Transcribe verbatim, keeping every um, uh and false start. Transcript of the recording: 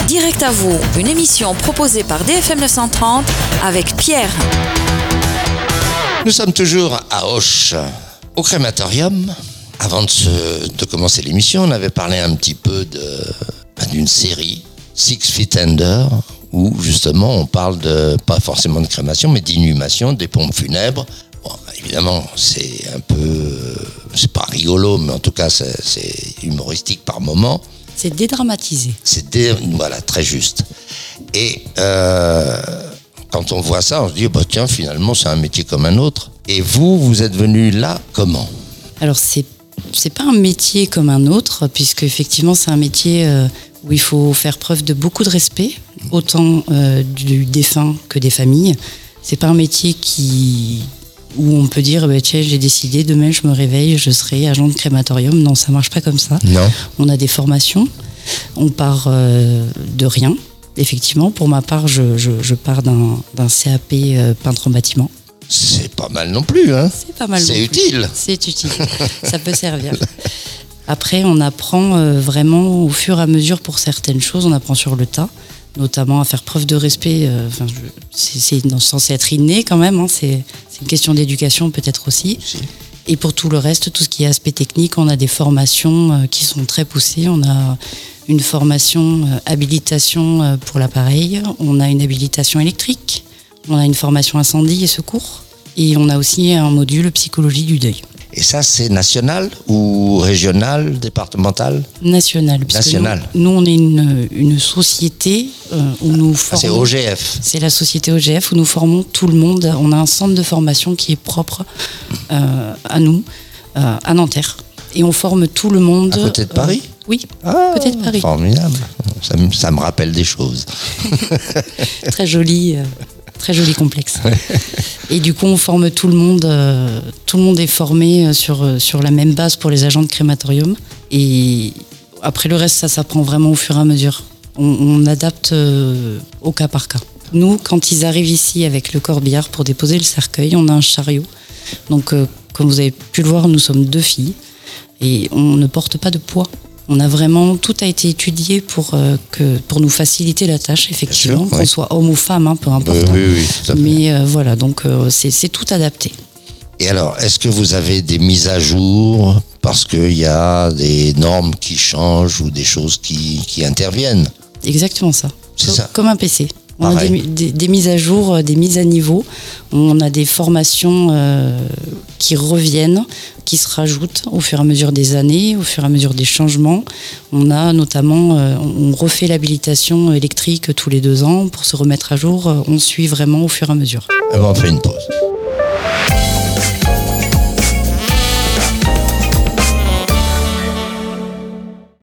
Direct à vous, une émission proposée par D F M neuf cent trente avec Pierre. Nous sommes toujours à Auch, au crématorium. Avant de, se, de commencer l'émission, on avait parlé un petit peu de, d'une série, Six Feet Under, où justement on parle de, pas forcément de crémation, mais d'inhumation, des pompes funèbres. Bon, évidemment, c'est un peu, c'est pas rigolo, mais en tout cas c'est, c'est humoristique par moment. C'est dédramatisé. C'est dé... Voilà, très juste. Et euh, quand on voit ça, on se dit, bah, tiens, finalement, c'est un métier comme un autre. Et vous, vous êtes venu là comment ? Alors, c'est, c'est pas un métier comme un autre, puisque effectivement, c'est un métier euh, où il faut faire preuve de beaucoup de respect, autant euh, du défunt que des familles. C'est pas un métier qui... où on peut dire, bah, tiens, j'ai décidé, demain je me réveille, je serai agent de crématorium. Non, ça marche pas comme ça. Non. On a des formations, on part euh, de rien. Effectivement, pour ma part, je, je, je pars d'un, d'un C A P euh, peintre en bâtiment. C'est pas mal non plus, hein ? C'est pas mal. C'est utile. C'est utile. Ça peut servir. Après, on apprend euh, vraiment au fur et à mesure pour certaines choses. On apprend sur le tas, notamment à faire preuve de respect. Euh, enfin, je, c'est, c'est censé être inné quand même. Hein, c'est, c'est une question d'éducation peut-être aussi. Si. Et pour tout le reste, tout ce qui est aspect technique, on a des formations euh, qui sont très poussées. On a une formation euh, habilitation euh, pour l'appareil. On a une habilitation électrique. On a une formation incendie et secours. Et on a aussi un module psychologie du deuil. Et ça, c'est national ou régional, départemental ? National. National. Nous, nous, on est une, une société euh, où nous formons... Ah, c'est O G F. C'est la société O G F où nous formons tout le monde. On a un centre de formation qui est propre euh, à nous, euh, à Nanterre. Et on forme tout le monde... À côté de Paris ? euh, Oui, ah, côté de Paris. Formidable. Ça, me- ça me rappelle des choses. Très joli, euh, très joli complexe. Et du coup, on forme tout le monde. Euh, tout le monde est formé sur, sur la même base pour les agents de crématorium. Et après le reste, ça s'apprend vraiment au fur et à mesure. On, on adapte euh, au cas par cas. Nous, quand ils arrivent ici avec le corbillard pour déposer le cercueil, on a un chariot. Donc, euh, comme vous avez pu le voir, nous sommes deux filles et on ne porte pas de poids. On a vraiment, tout a été étudié pour, euh, que, pour nous faciliter la tâche, effectivement, sûr, qu'on oui. soit homme ou femme, hein, peu importe. Euh, oui, oui, tout à fait. Mais euh, voilà, donc euh, c'est, c'est tout adapté. Et alors, est-ce que vous avez des mises à jour parce qu'il y a des normes qui changent ou des choses qui, qui interviennent ? Exactement ça. C'est Co- ça. Comme un P C. On a Pareil. des, des, des mises à jour, euh, des mises à niveau. On a des formations euh, qui reviennent, qui se rajoutent au fur et à mesure des années, au fur et à mesure des changements. On a notamment, euh, on refait l'habilitation électrique tous les deux ans pour se remettre à jour. On suit vraiment au fur et à mesure. Eh ben, on fait une pause.